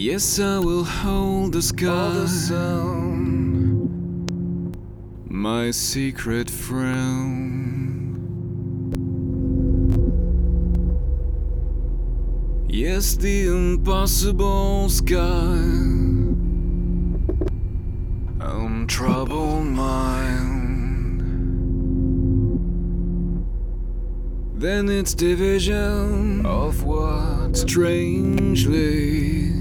Yes, I will hold the sky, my secret friend. Yes, the impossible sky, untroubled mind. Then its division of what strangely